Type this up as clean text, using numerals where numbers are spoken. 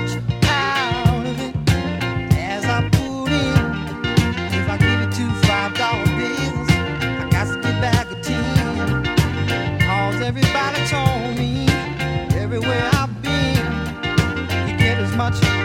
much out of it as I put in. If I give you two $5 bills, I got to get back a 10. Cause everybody told me everywhere I've been, you get as much